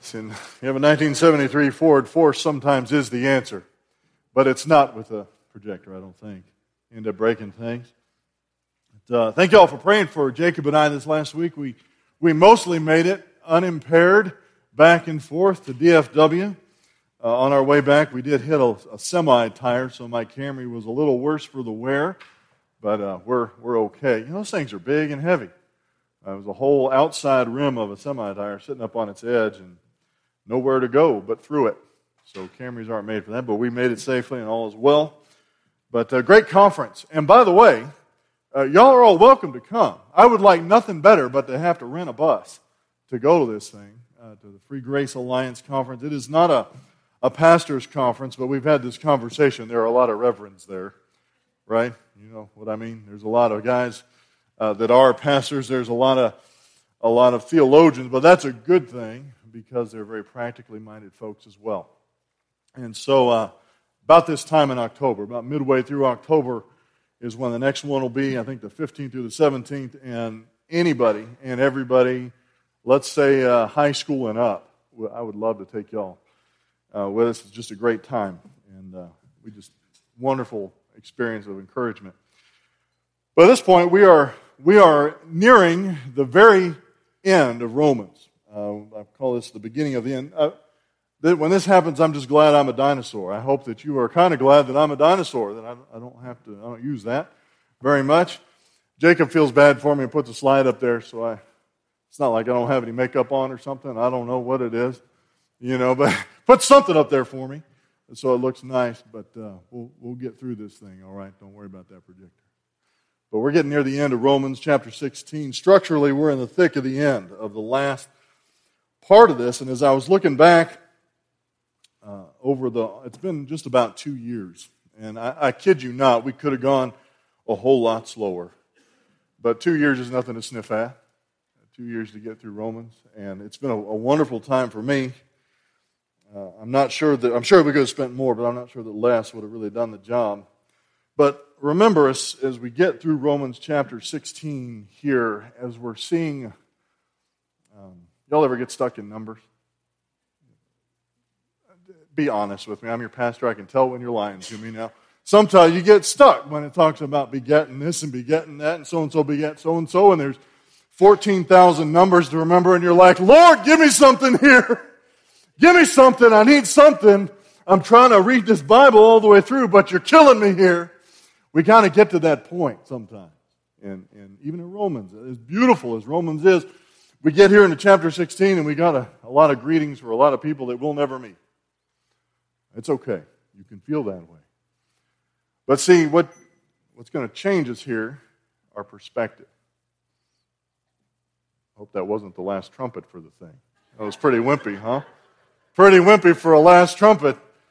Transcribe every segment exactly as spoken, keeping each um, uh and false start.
And you have a nineteen seventy-three Ford. Force sometimes is the answer, but it's not with a projector, I don't think. You end up breaking things. But, uh, thank you all for praying for Jacob and I this last week. We we mostly made it unimpaired back and forth to D F W. Uh, on our way back, we did hit a, a semi-tire, so my Camry was a little worse for the wear, but uh, we're we're okay. You know, those things are big and heavy. Uh, it was a whole outside rim of a semi-tire sitting up on its edge and nowhere to go but through it. So Camrys aren't made for that, but we made it safely and all is well. But a great conference. And by the way, uh, y'all are all welcome to come. I would like nothing better but to have to rent a bus to go to this thing, uh, to the Free Grace Alliance Conference. It is not a, a pastor's conference, but we've had this conversation. There are a lot of reverends there, right? You know what I mean? There's a lot of guys uh, that are pastors. There's a lot of a lot of theologians, but that's a good thing because they're very practically minded folks as well. And so uh, about this time in October, about midway through October, is when the next one will be, I think the fifteenth through the seventeenth, and anybody and everybody, let's say uh, high school and up, I would love to take y'all uh, with us. It's just a great time, and uh, we just, wonderful experience of encouragement. But at this point, we are we are nearing the very end of Romans. Uh, I call this the beginning of the end. Uh, that when this happens, I'm just glad I'm a dinosaur. I hope that you are kind of glad that I'm a dinosaur, that I, I don't have to, I don't use that very much. Jacob feels bad for me and puts a slide up there, so I, it's not like I don't have any makeup on or something. I don't know what it is, you know, but put something up there for me so it looks nice. But uh, we'll we'll get through this thing, all right? Don't worry about that projector. But we're getting near the end of Romans chapter sixteen. Structurally, we're in the thick of the end of the last part of this. And as I was looking back uh, over the, it's been just about two years. And I, I kid you not, we could have gone a whole lot slower. But two years is nothing to sniff at. Two years to get through Romans. And it's been a, a wonderful time for me. Uh, I'm not sure that, I'm sure we could have spent more, but I'm not sure that less would have really done the job. But remember, as, as we get through Romans chapter sixteen here, as we're seeing, um, y'all ever get stuck in numbers? Be honest with me. I'm your pastor. I can tell when you're lying to me now. Sometimes you get stuck when it talks about begetting this and begetting that, and so-and-so beget so-and-so, and there's fourteen thousand numbers to remember, and you're like, Lord, give me something here. Give me something. I need something. I'm trying to read this Bible all the way through, but you're killing me here. We kind of get to that point sometimes. And, and even in Romans, as beautiful as Romans is, we get here into chapter sixteen and we got a, a lot of greetings for a lot of people that we'll never meet. It's okay. You can feel that way. But see, what what's going to change us here, our perspective. Hope that wasn't the last trumpet for the thing. That was pretty wimpy, huh? Pretty wimpy for a last trumpet.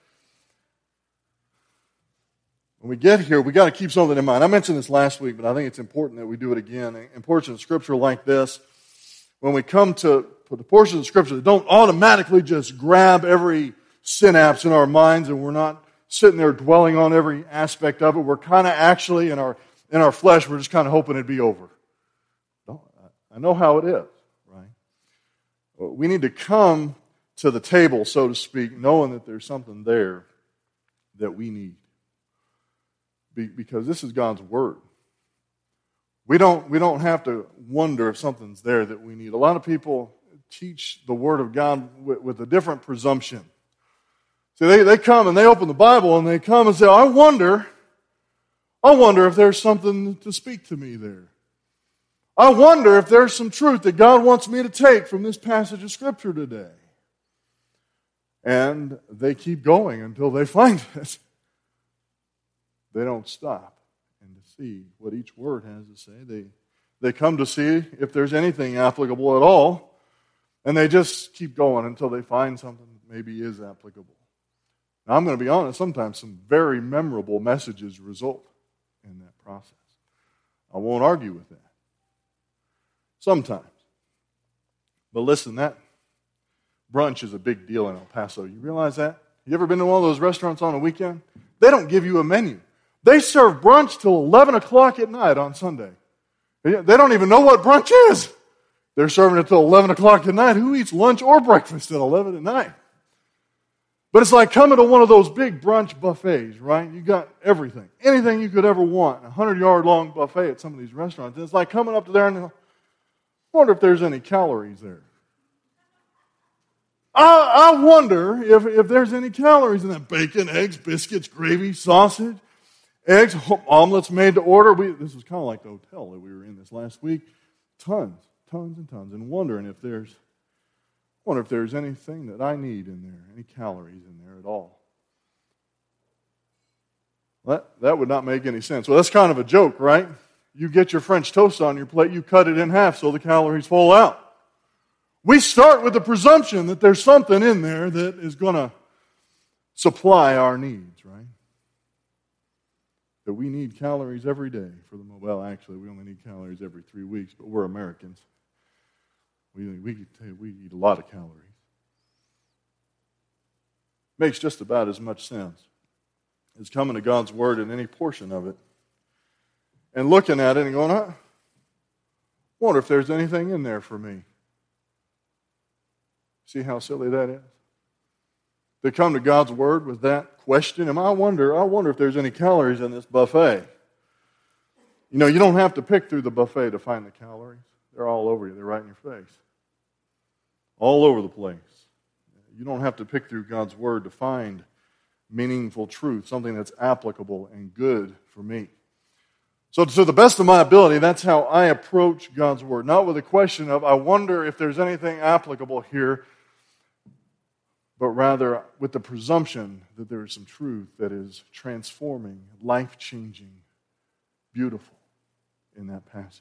When we get here, we got to keep something in mind. I mentioned this last week, but I think it's important that we do it again. In portions of Scripture like this, when we come to, to the portions of Scripture that don't automatically just grab every synapse in our minds and we're not sitting there dwelling on every aspect of it, we're kind of actually, in our in our flesh, we're just kind of hoping it'd be over. I know how it is, right? We need to come to the table, so to speak, knowing that there's something there that we need. Because this is God's Word. We don't, we don't have to wonder if something's there that we need. A lot of people teach the Word of God with, with a different presumption. So they, they come and they open the Bible and they come and say, I wonder, I wonder if there's something to speak to me there. I wonder if there's some truth that God wants me to take from this passage of Scripture today. And they keep going until they find it. They don't stop and to see what each word has to say. They, they come to see if there's anything applicable at all, and they just keep going until they find something that maybe is applicable. Now, I'm going to be honest, sometimes some very memorable messages result in that process. I won't argue with that. Sometimes. But listen, that brunch is a big deal in El Paso. You realize that? You ever been to one of those restaurants on a weekend? They don't give you a menu. They serve brunch till eleven o'clock at night on Sunday. They don't even know what brunch is. They're serving it till eleven o'clock at night. Who eats lunch or breakfast at eleven at night? But it's like coming to one of those big brunch buffets, right? You got everything, anything you could ever want, a hundred-yard-long buffet at some of these restaurants. And it's like coming up to there and I wonder if there's any calories there. I, I wonder if, if there's any calories in that bacon, eggs, biscuits, gravy, sausage, eggs, omelets made to order. We, this was kind of like the hotel that we were in this last week. Tons, tons and tons. And wondering if there's wonder if there's anything that I need in there, any calories in there at all. That, that would not make any sense. Well, that's kind of a joke, right? You get your French toast on your plate, you cut it in half so the calories fall out. We start with the presumption that there's something in there that is going to supply our needs, right? That we need calories every day for the well, actually, we only need calories every three weeks, but we're Americans. We, we, we eat a lot of calories. Makes just about as much sense as coming to God's Word in any portion of it and looking at it and going, I wonder if there's anything in there for me. See how silly that is? To come to God's Word with that question, and I wonder, I wonder if there's any calories in this buffet. You know, you don't have to pick through the buffet to find the calories. They're all over you. They're right in your face. All over the place. You don't have to pick through God's Word to find meaningful truth, something that's applicable and good for me. So to the best of my ability, that's how I approach God's Word. Not with a question of, I wonder if there's anything applicable here, but rather with the presumption that there is some truth that is transforming, life-changing, beautiful in that passage.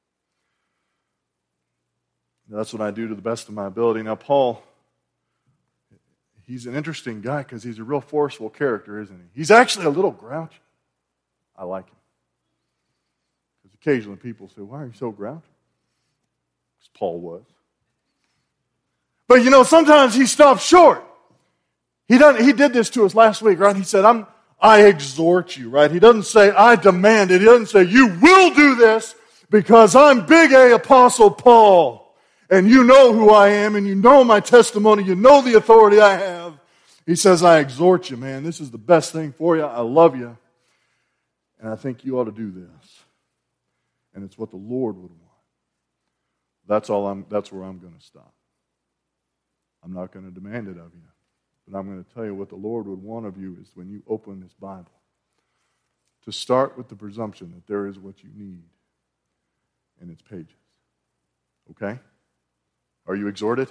That's what I do to the best of my ability. Now, Paul, he's an interesting guy because he's a real forceful character, isn't he? He's actually a little grouchy. I like him. Because occasionally people say, why are you so grouchy? Because Paul was. But, you know, sometimes he stops short. He doesn't, he did this to us last week, right? He said, I'm, I exhort you, right? He doesn't say, I demand it. He doesn't say, you will do this because I'm big A Apostle Paul. And you know who I am, and you know my testimony, you know the authority I have. He says, I exhort you, man. This is the best thing for you. I love you. And I think you ought to do this. And it's what the Lord would want. That's all I'm, that's where I'm going to stop. I'm not going to demand it of you. But I'm going to tell you what the Lord would want of you is when you open this Bible, to start with the presumption that there is what you need in its pages. Okay? Are you exhorted?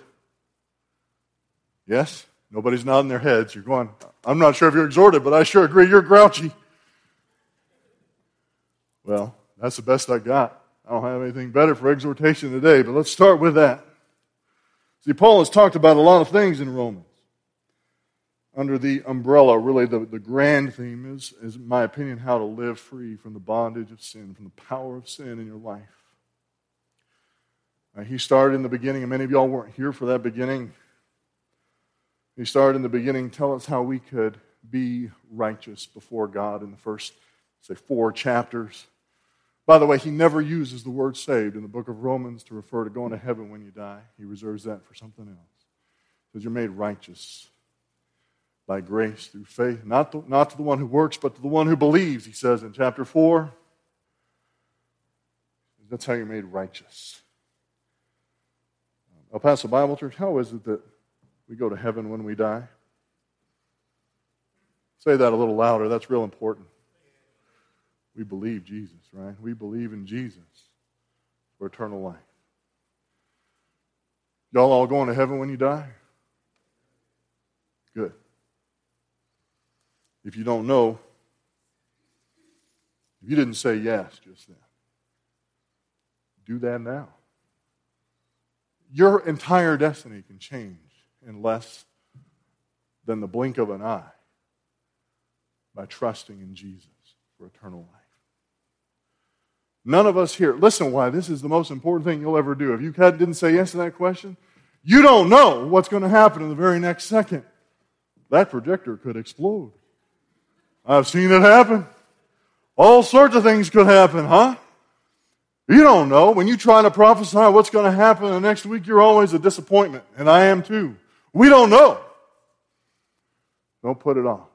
Yes? Nobody's nodding their heads. You're going, I'm not sure if you're exhorted, but I sure agree you're grouchy. Well, that's the best I got. I don't have anything better for exhortation today, but let's start with that. See, Paul has talked about a lot of things in Romans. Under the umbrella, really the, the grand theme is, is, in my opinion, how to live free from the bondage of sin, from the power of sin in your life. Uh, he started in the beginning, and many of y'all weren't here for that beginning. He started in the beginning, tell us how we could be righteous before God in the first, say, four chapters. By the way, he never uses the word saved in the book of Romans to refer to going to heaven when you die. He reserves that for something else. Because you're made righteous by grace through faith, not to, not to the one who works, but to the one who believes, he says in chapter four. That's how you're made righteous. El Paso Bible Church, how is it that we go to heaven when we die? Say that a little louder. That's real important. We believe Jesus, right? We believe in Jesus for eternal life. Y'all all going to heaven when you die? Good. If you don't know, if you didn't say yes just then, do that now. Your entire destiny can change in less than the blink of an eye by trusting in Jesus for eternal life. None of us here, listen why this is the most important thing you'll ever do. If you didn't say yes to that question, you don't know what's going to happen in the very next second. That projector could explode. I've seen it happen. All sorts of things could happen, huh? You don't know. When you try to prophesy what's going to happen the next week, you're always a disappointment, and I am too. We don't know. Don't put it off.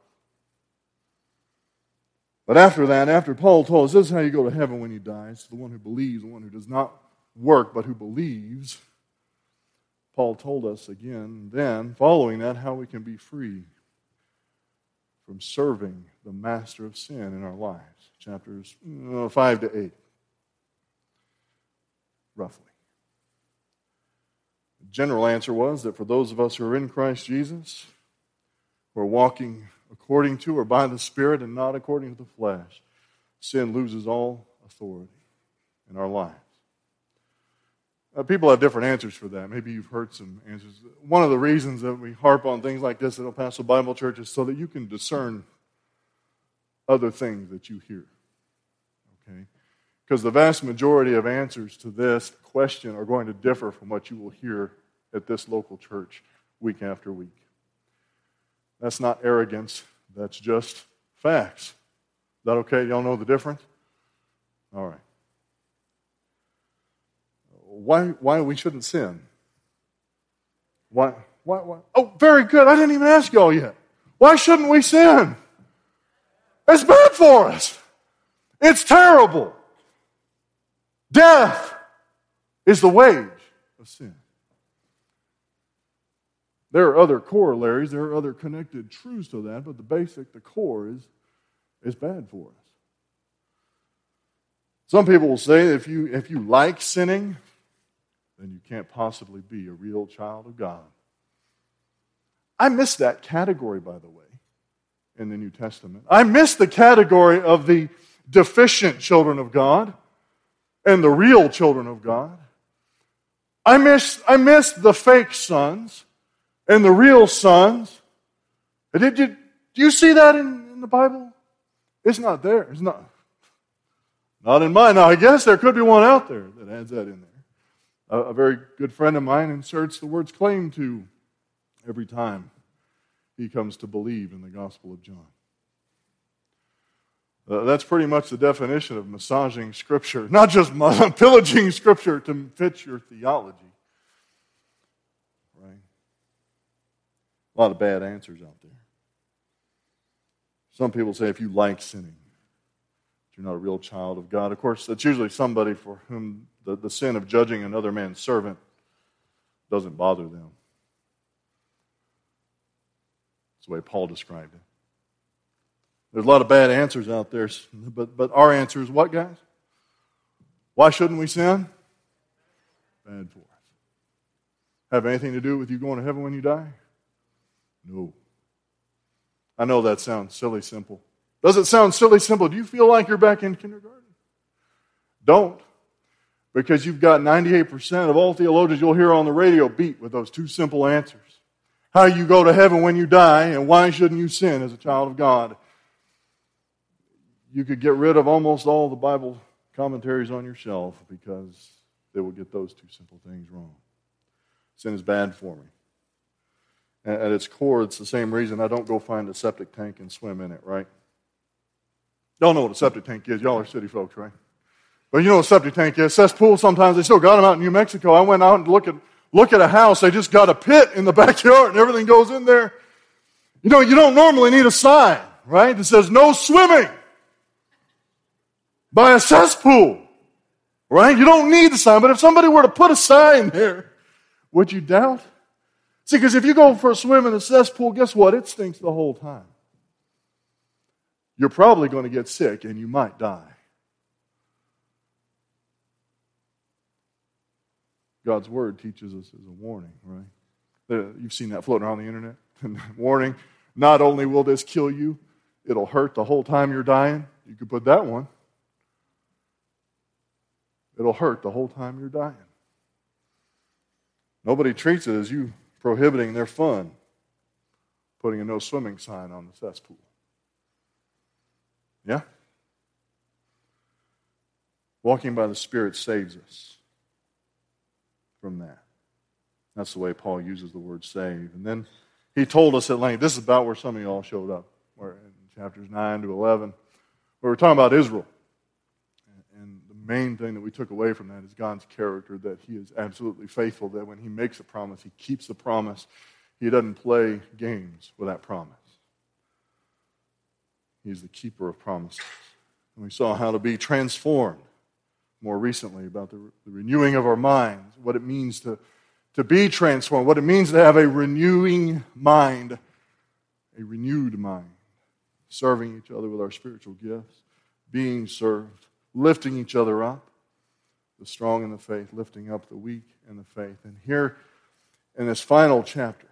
But after that, after Paul told us, this is how you go to heaven when you die. It's the one who believes, the one who does not work, but who believes. Paul told us again then, following that, how we can be free from serving the master of sin in our lives. Chapters uh, five to eight, roughly. The general answer was that for those of us who are in Christ Jesus, who are walking according to or by the Spirit and not according to the flesh, sin loses all authority in our lives. Uh, people have different answers for that. Maybe you've heard some answers. One of the reasons that we harp on things like this at El Paso Bible Church is so that you can discern other things that you hear. Okay? Because the vast majority of answers to this question are going to differ from what you will hear at this local church week after week. That's not arrogance. That's just facts. Is that okay? Y'all know the difference? All right. Why, why we shouldn't sin? Why, why, why? Oh, very good. I didn't even ask y'all yet. Why shouldn't we sin? It's bad for us. It's terrible. Death is the wage of sin. There are other corollaries, there are other connected truths to that, but the basic, the core is, is bad for us. Some people will say that if you, if you like sinning, then you can't possibly be a real child of God. I miss that category, by the way, in the New Testament. I miss the category of the deficient children of God and the real children of God. I miss, I miss the fake sons and the real sons. Did you, do you see that in, in the Bible? It's not there. It's not, not in mine. Now, I guess there could be one out there that adds that in there. A, a very good friend of mine inserts the words claim to every time he comes to believe in the Gospel of John. Uh, that's pretty much the definition of massaging Scripture, not just pillaging Scripture to fit your theology. Right? A lot of bad answers out there. Some people say if you like sinning, you're not a real child of God. Of course, that's usually somebody for whom the, the sin of judging another man's servant doesn't bother them. That's the way Paul described it. There's a lot of bad answers out there, but, but our answer is what, guys? Why shouldn't we sin? Bad for us. Have anything to do with you going to heaven when you die? No. I know that sounds silly simple. Does it sound silly simple? Do you feel like you're back in kindergarten? Don't. Because you've got ninety-eight percent of all theologians you'll hear on the radio beat with those two simple answers. How you go to heaven when you die, and why shouldn't you sin as a child of God? You could get rid of almost all the Bible commentaries on your shelf because they will get those two simple things wrong. Sin is bad for me. At its core, it's the same reason I don't go find a septic tank and swim in it, right? Y'all know what a septic tank is. Y'all are city folks, right? But you know what a septic tank is. Cesspool, sometimes they still got them out in New Mexico. I went out and look at, look at a house. They just got a pit in the backyard and everything goes in there. You know, you don't normally need a sign, right? That says no swimming by a cesspool, right? You don't need the sign. But if somebody were to put a sign there, would you doubt? See, because if you go for a swim in a cesspool, guess what? It stinks the whole time. You're probably going to get sick and you might die. God's Word teaches us as a warning, right? You've seen that floating around the internet. Warning, not only will this kill you, it'll hurt the whole time you're dying. You could put that one. It'll hurt the whole time you're dying. Nobody treats it as you prohibiting their fun, putting a no swimming sign on the cesspool. Yeah? Walking by the Spirit saves us from that. That's the way Paul uses the word save. And then he told us at length, this is about where some of you all showed up, where in chapters nine to eleven, where we're talking about Israel and the main thing that we took away from that is God's character, that He is absolutely faithful, that when He makes a promise, He keeps the promise. He doesn't play games with that promise. He's the keeper of promises. And we saw how to be transformed more recently about the, the renewing of our minds, what it means to, to be transformed, what it means to have a renewing mind, a renewed mind, serving each other with our spiritual gifts, being served, lifting each other up, the strong in the faith, lifting up the weak in the faith. And here in this final chapter,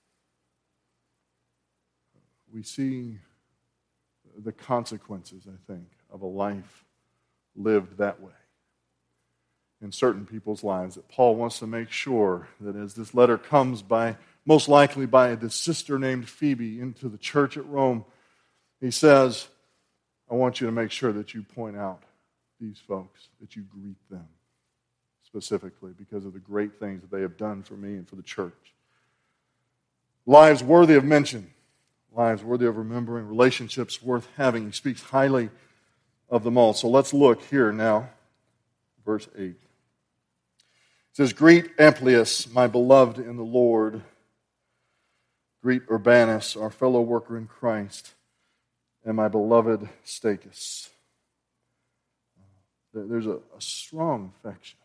we see the consequences, I think, of a life lived that way in certain people's lives, that Paul wants to make sure that as this letter comes by, most likely by this sister named Phoebe into the church at Rome, he says, I want you to make sure that you point out these folks, that you greet them specifically because of the great things that they have done for me and for the church. Lives worthy of mention, lives worthy of remembering, relationships worth having. He speaks highly of them all. So let's look here now, verse eight. It says, greet Amplias, my beloved in the Lord. Greet Urbanus, our fellow worker in Christ, and my beloved Stachys. There's a, a strong affection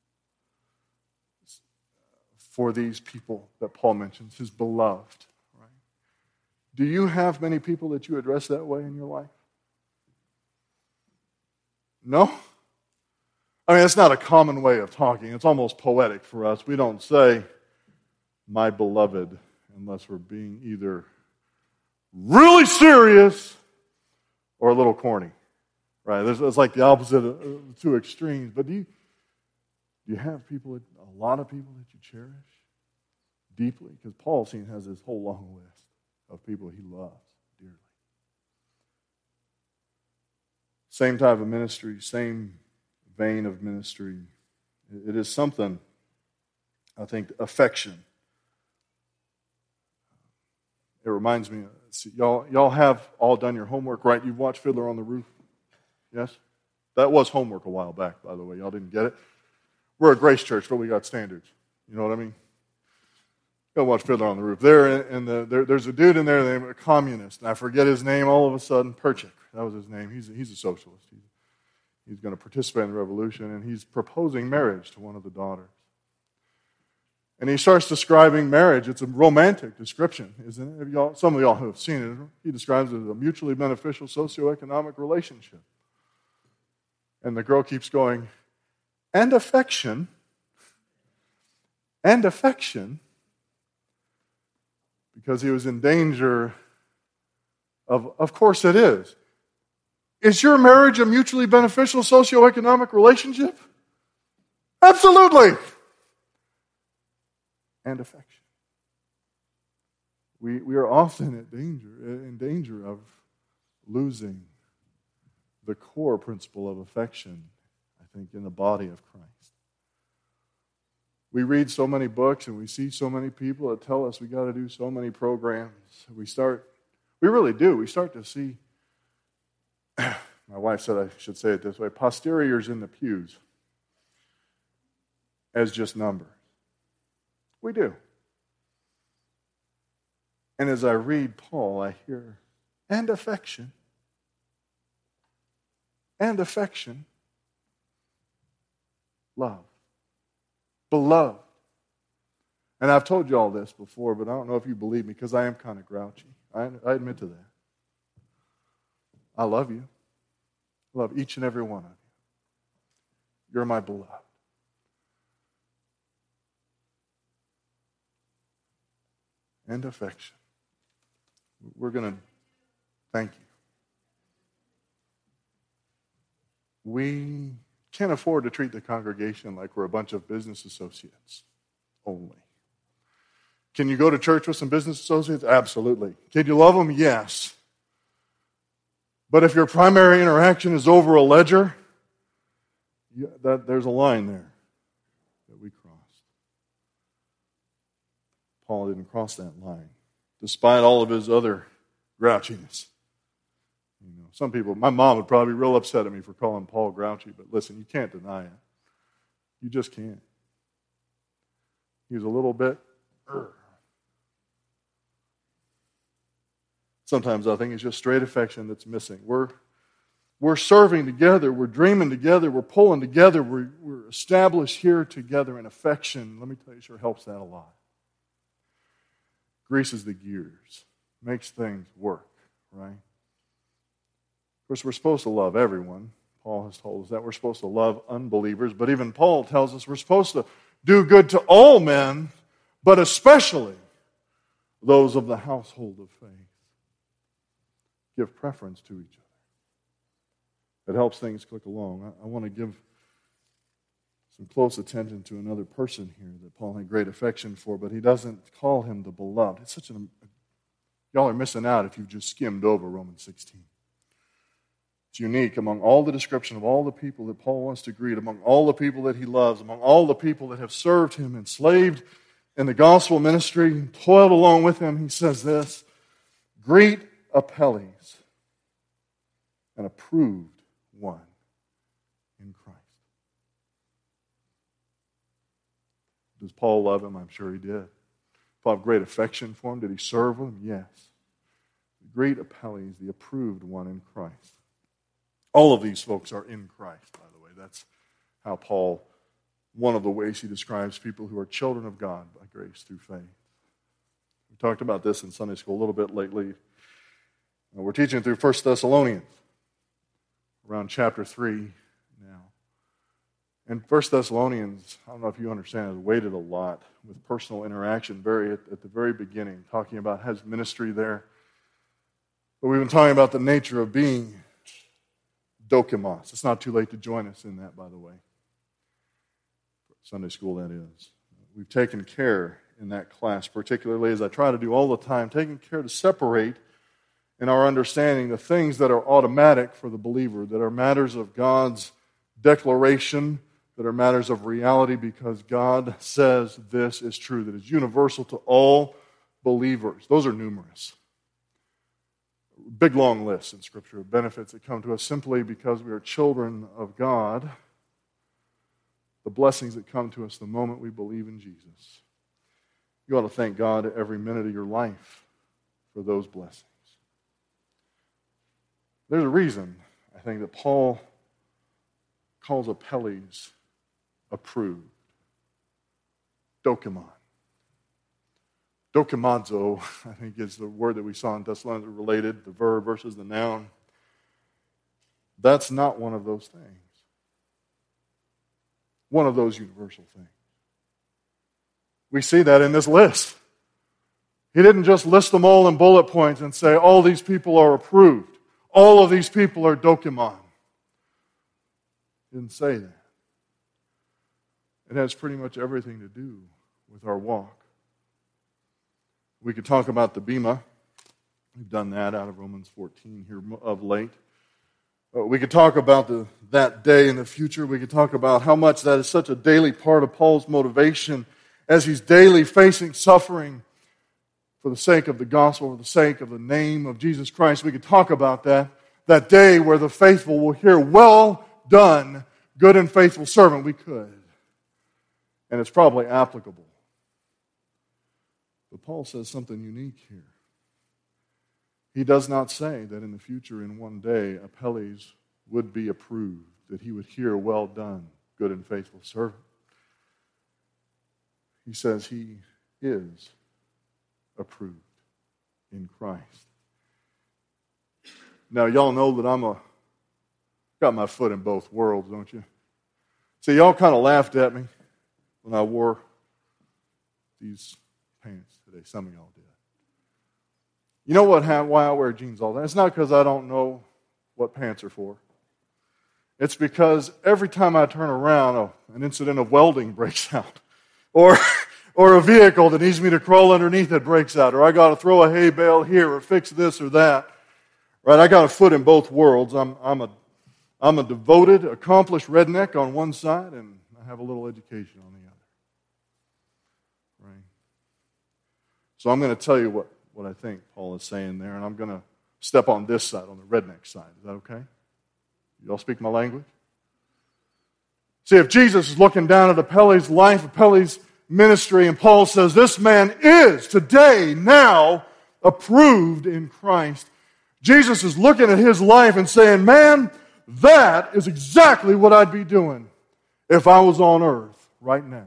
for these people that Paul mentions, his beloved. Right? Do you have many people that you address that way in your life? No? I mean, it's not a common way of talking. It's almost poetic for us. We don't say, my beloved, unless we're being either really serious or a little corny. Right? It's like the opposite of the two extremes. But do you, do you have people, a lot of people that you cherish deeply? Because Paul seems has this whole long list of people he loves dearly. Same type of ministry, same vein of ministry. It is something, I think, affection. It reminds me, see, y'all, y'all have all done your homework, right? You've watched Fiddler on the Roof? Yes? That was homework a while back, by the way. Y'all didn't get it? We're a Grace Church, but we got standards. You know what I mean? Go watch Fiddler on the Roof. There, and the, there, there's a dude in there named a communist, and I forget his name all of a sudden. Perchik, that was his name. He's a, he's a socialist. He's, he's going to participate in the revolution, and he's proposing marriage to one of the daughters. And he starts describing marriage. It's a romantic description, isn't it? Y'all, some of y'all who have seen it, he describes it as a mutually beneficial socioeconomic relationship. And the girl keeps going, and affection, and affection, because he was in danger of, of course it is. Is your marriage a mutually beneficial socioeconomic relationship? Absolutely. And affection. We, we are often in danger, in danger of losing the core principle of affection, I think, in the body of Christ. We read so many books and we see so many people that tell us we got to do so many programs. We start, we really do. We start to see, my wife said I should say it this way, posteriors in the pews as just numbers. We do. And as I read Paul, I hear, and affection, and affection, love, beloved. And I've told you all this before, but I don't know if you believe me because I am kind of grouchy. I, I admit to that. I love you. I love each and every one of you. You're my beloved. And affection. We're going to thank you. We can't afford to treat the congregation like we're a bunch of business associates only. Can you go to church with some business associates? Absolutely. Can you love them? Yes. But if your primary interaction is over a ledger, yeah, that, there's a line there that we crossed. Paul didn't cross that line, despite all of his other grouchiness. You know, some people, my mom would probably be real upset at me for calling Paul grouchy, but listen, you can't deny it. You just can't. He was a little bit. Urgh. Sometimes I think it's just straight affection that's missing. We're we're serving together, we're dreaming together, we're pulling together, we're, we're established here together in affection. Let me tell you, sure helps that a lot. Greases the gears, makes things work, right? Of course, we're supposed to love everyone. Paul has told us that. We're supposed to love unbelievers, but even Paul tells us we're supposed to do good to all men, but especially those of the household of faith. Give preference to each other. It helps things click along. I, I want to give some close attention to another person here that Paul had great affection for, but he doesn't call him the beloved. It's such an... Y'all are missing out if you've just skimmed over Romans sixteen. It's unique among all the description of all the people that Paul wants to greet, among all the people that he loves, among all the people that have served him, enslaved in the gospel ministry, toiled along with him. He says this, greet Apelles, an approved one in Christ. Does Paul love him? I'm sure he did. Paul have great affection for him. Did he serve him? Yes. Greet Apelles, the approved one in Christ. All of these folks are in Christ, by the way. That's how Paul, one of the ways he describes people who are children of God by grace through faith. We talked about this in Sunday school a little bit lately. We're teaching through First Thessalonians, around chapter three now. And First Thessalonians, I don't know if you understand, is weighted a lot with personal interaction very at, at the very beginning, talking about his ministry there. But we've been talking about the nature of being dokimos. It's not too late to join us in that, by the way. Sunday school, that is. We've taken care in that class, particularly as I try to do all the time, taking care to separate in our understanding the things that are automatic for the believer, that are matters of God's declaration, that are matters of reality because God says this is true, that is universal to all believers. Those are numerous. Big long lists in Scripture of benefits that come to us simply because we are children of God. The blessings that come to us the moment we believe in Jesus. You ought to thank God every minute of your life for those blessings. There's a reason, I think, that Paul calls Apelles approved. Dokimon. Dokimazo, I think, is the word that we saw in Thessalonians related, the verb versus the noun. That's not one of those things. One of those universal things. We see that in this list. He didn't just list them all in bullet points and say, all these people are approved. All of these people are dokimon. He didn't say that. It has pretty much everything to do with our walk. We could talk about the bema. We've done that out of Romans fourteen here of late. Uh, we could talk about the, that day in the future. We could talk about how much that is such a daily part of Paul's motivation as he's daily facing suffering for the sake of the gospel, for the sake of the name of Jesus Christ. We could talk about that, that day where the faithful will hear, well done, good and faithful servant. We could. And it's probably applicable. But Paul says something unique here. He does not say that in the future, in one day, Apelles would be approved, that he would hear, well done, good and faithful servant. He says he is approved in Christ. Now, y'all know that I'm a got my foot in both worlds, don't you? See, y'all kind of laughed at me when I wore these pants today. Some of y'all did. You know what? Why I wear jeans all the time? It's not because I don't know what pants are for. It's because every time I turn around, oh, an incident of welding breaks out, or or a vehicle that needs me to crawl underneath it breaks out, or I got to throw a hay bale here, or fix this or that. Right? I got a foot in both worlds. I'm I'm a I'm a devoted, accomplished redneck on one side, and I have a little education on the other. Right? So I'm going to tell you what, what I think Paul is saying there, and I'm going to step on this side, on the redneck side. Is that okay? You all speak my language? See, if Jesus is looking down at Apelles' life, Apelles' ministry, and Paul says, this man is today, now, approved in Christ. Jesus is looking at his life and saying, man, that is exactly what I'd be doing if I was on earth right now.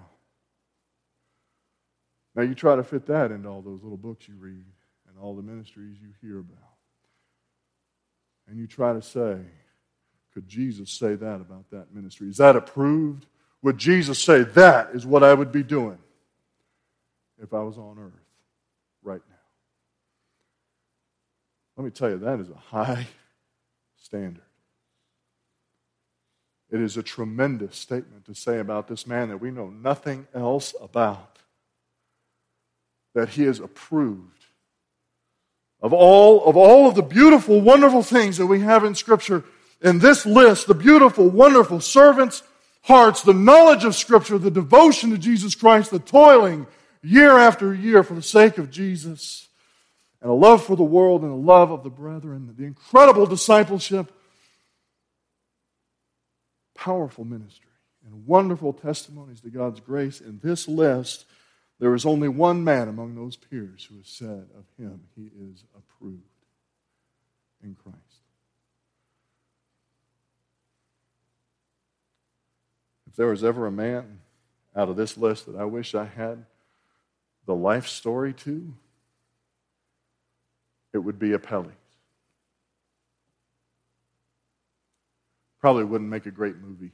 Now you try to fit that into all those little books you read and all the ministries you hear about. And you try to say, could Jesus say that about that ministry? Is that approved? Would Jesus say that is what I would be doing if I was on earth right now? Let me tell you, that is a high standard. It is a tremendous statement to say about this man that we know nothing else about, that he is approved. Of all, of all of the beautiful, wonderful things that we have in Scripture, in this list, the beautiful, wonderful servants' hearts, the knowledge of Scripture, the devotion to Jesus Christ, the toiling year after year for the sake of Jesus, and a love for the world and a love of the brethren, the incredible discipleship, powerful ministry, and wonderful testimonies to God's grace. In this list, there is only one man among those peers who has said of him, he is approved in Christ. If there was ever a man out of this list that I wish I had the life story to, it would be Apelles. Probably wouldn't make a great movie.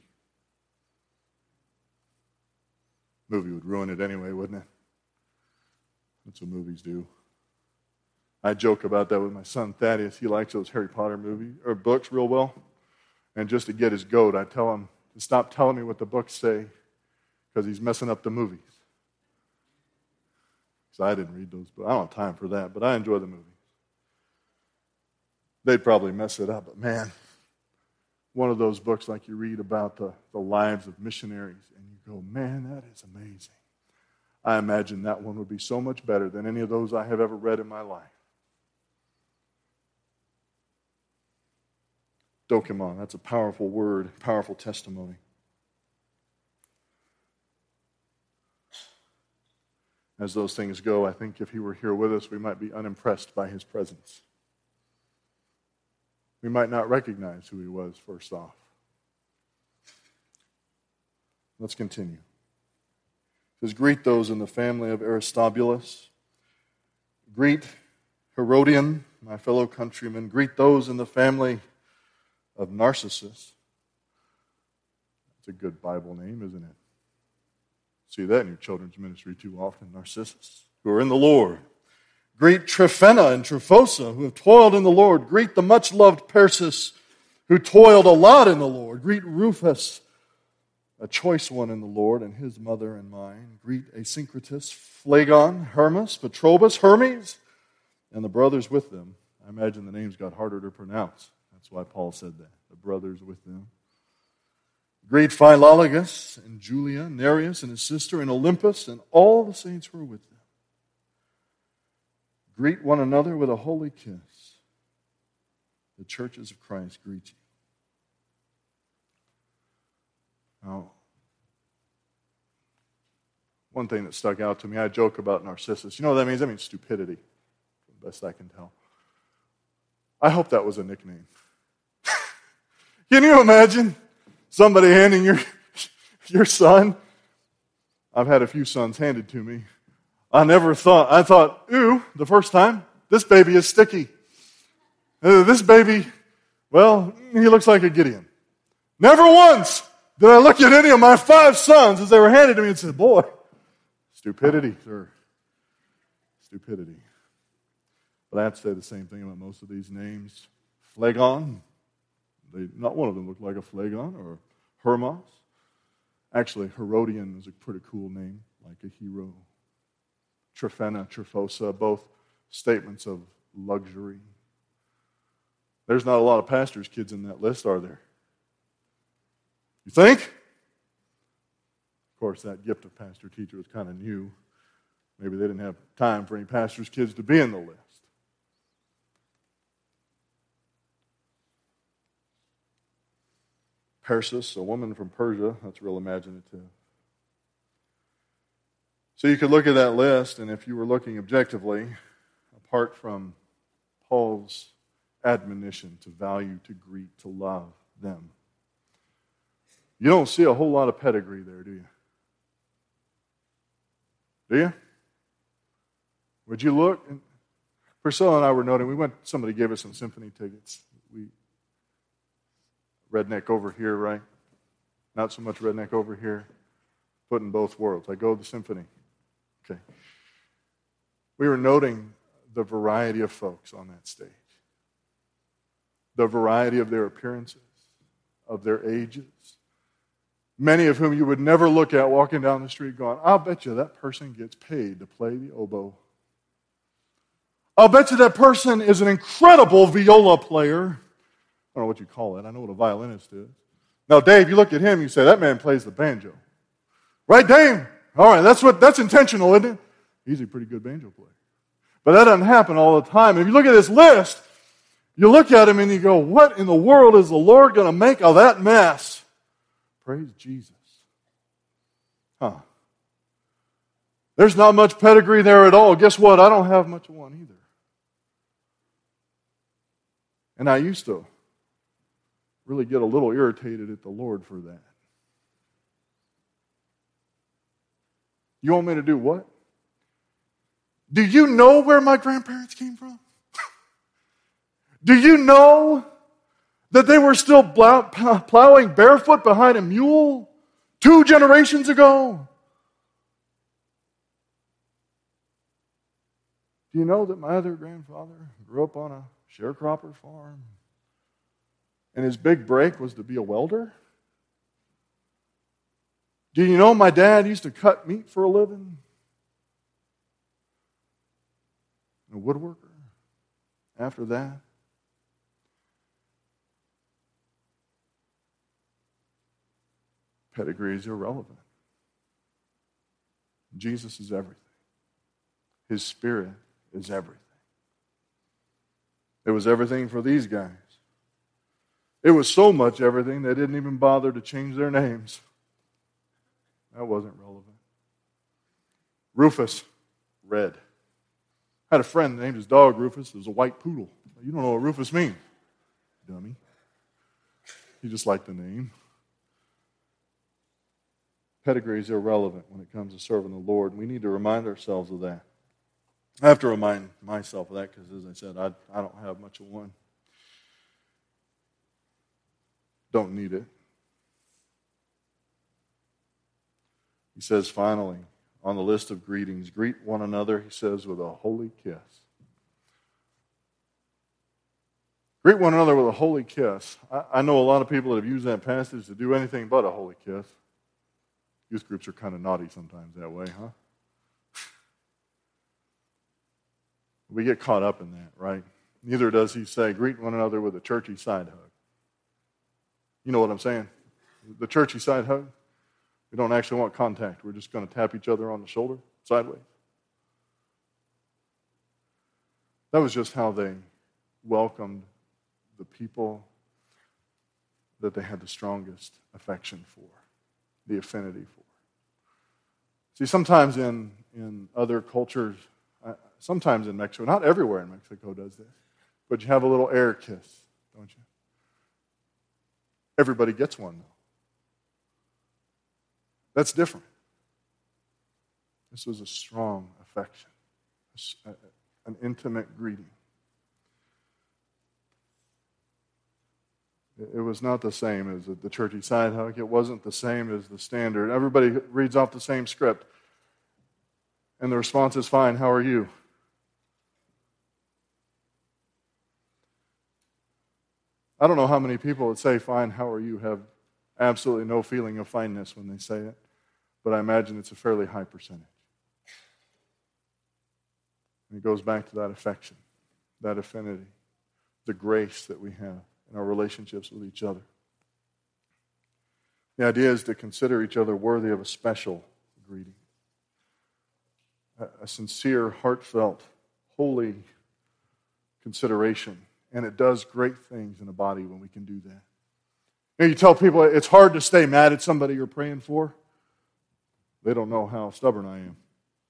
Movie would ruin it anyway, wouldn't it? That's what movies do. I joke about that with my son Thaddeus. He likes those Harry Potter movies or books real well. And just to get his goat, I tell him to stop telling me what the books say because he's messing up the movies. Because I didn't read those books. I don't have time for that, but I enjoy the movies. They'd probably mess it up, but man, one of those books like you read about the, the lives of missionaries, and you go, man, that is amazing. I imagine that one would be so much better than any of those I have ever read in my life. Dokimon, that's a powerful word, powerful testimony. As those things go, I think if he were here with us, we might be unimpressed by his presence. We might not recognize who he was first off. Let's continue. It says, greet those in the family of Aristobulus. Greet Herodian, my fellow countrymen. Greet those in the family of Narcissus. That's a good Bible name, isn't it? See that in your children's ministry too often, Narcissus, who are in the Lord. Greet Tryphena and Tryphosa, who have toiled in the Lord. Greet the much-loved Persis, who toiled a lot in the Lord. Greet Rufus, a choice one in the Lord, and his mother and mine. Greet Asyncritus, Phlegon, Hermas, Petrobus, Hermes, and the brothers with them. I imagine the names got harder to pronounce. That's why Paul said that. The brothers with them. Greet Philologus and Julia, Nereus and his sister, and Olympus, and all the saints who are with them. Greet one another with a holy kiss. The churches of Christ greet you. Now, one thing that stuck out to me, I joke about Narcissus. You know what that means? That means stupidity, the best I can tell. I hope that was a nickname. Can you imagine somebody handing your, your son? I've had a few sons handed to me. I never thought, I thought, ooh, the first time, this baby is sticky. Uh, this baby, well, he looks like a Gideon. Never once did I look at any of my five sons as they were handed to me and said, boy, stupidity, sir. Stupidity. But I have to say the same thing about most of these names. Phlegon, they, not one of them looked like a Phlegon or Hermas. Actually, Herodian is a pretty cool name, like a hero. Tryphena, Tryphosa, both statements of luxury. There's not a lot of pastors' kids in that list, are there? You think? Of course, that gift of pastor-teacher was kind of new. Maybe they didn't have time for any pastors' kids to be in the list. Persis, a woman from Persia. That's real imaginative. So you could look at that list, and if you were looking objectively, apart from Paul's admonition to value, to greet, to love them, you don't see a whole lot of pedigree there, do you? Do you? Would you look? Priscilla and I were noting, we went, somebody gave us some symphony tickets. We redneck over here, right? Not so much redneck over here. Put in both worlds. I go to the symphony. Okay. We were noting the variety of folks on that stage. The variety of their appearances, of their ages. Many of whom you would never look at walking down the street going, I'll bet you that person gets paid to play the oboe. I'll bet you that person is an incredible viola player. I don't know what you call it. I know what a violinist is. Now, Dave, you look at him, you say, that man plays the banjo. Right, Dave? All right, that's what that's intentional, isn't it? He's a pretty good banjo player. But that doesn't happen all the time. If you look at this list, you look at him and you go, what in the world is the Lord going to make of that mess? Praise Jesus. Huh. There's not much pedigree there at all. Guess what? I don't have much of one either. And I used to really get a little irritated at the Lord for that. You want me to do what? Do you know where my grandparents came from? Do you know that they were still plowing barefoot behind a mule two generations ago? Do you know that my other grandfather grew up on a sharecropper farm? And his big break was to be a welder? Do you know my dad used to cut meat for a living? A woodworker after that? Pedigree is irrelevant. Jesus is everything. His Spirit is everything. It was everything for these guys. It was so much everything they didn't even bother to change their names. That wasn't relevant. Rufus, red. I had a friend named his dog Rufus. It was a white poodle. You don't know what Rufus means, dummy. He just liked the name. Pedigree is irrelevant when it comes to serving the Lord. We need to remind ourselves of that. I have to remind myself of that because, as I said, I, I don't have much of one. Don't need it. He says, finally, on the list of greetings, greet one another, he says, with a holy kiss. Greet one another with a holy kiss. I, I know a lot of people that have used that passage to do anything but a holy kiss. Youth groups are kind of naughty sometimes that way, huh? We get caught up in that, right? Neither does he say, greet one another with a churchy side hug. You know what I'm saying? The churchy side hug. We don't actually want contact. We're just going to tap each other on the shoulder sideways. That was just how they welcomed the people that they had the strongest affection for, the affinity for. See, sometimes in, in other cultures, uh, sometimes in Mexico, not everywhere in Mexico does this, but you have a little air kiss, don't you? Everybody gets one, though. That's different. This was a strong affection, an intimate greeting. It was not the same as the churchy side hug. It wasn't the same as the standard. Everybody reads off the same script. And the response is, fine, how are you? I don't know how many people that say, fine, how are you, have absolutely no feeling of fineness when they say it. But I imagine it's a fairly high percentage. And it goes back to that affection, that affinity, the grace that we have in our relationships with each other. The idea is to consider each other worthy of a special greeting. A, a sincere, heartfelt, holy consideration. And it does great things in a body when we can do that. You know, you tell people it's hard to stay mad at somebody you're praying for. They don't know how stubborn I am.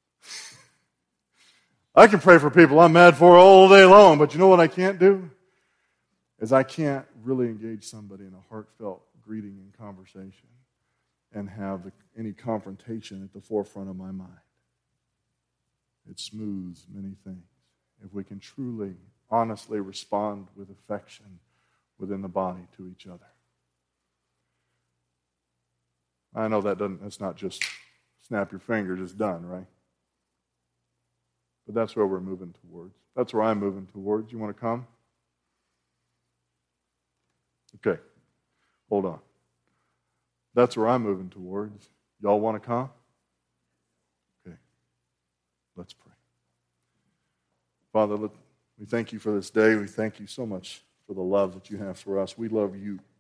I can pray for people I'm mad for all day long, but you know what I can't do? Is I can't really engage somebody in a heartfelt greeting and conversation and have the, any confrontation at the forefront of my mind. It smooths many things. If we can truly, honestly respond with affection within the body to each other. I know that doesn't, that's not just snap your fingers, it's done, right? But that's where we're moving towards. That's where I'm moving towards. You want to come? Okay. Hold on. That's where I'm moving towards. Y'all want to come? Okay. Let's pray. Father, we thank you for this day. We thank you so much for the love that you have for us. We love you.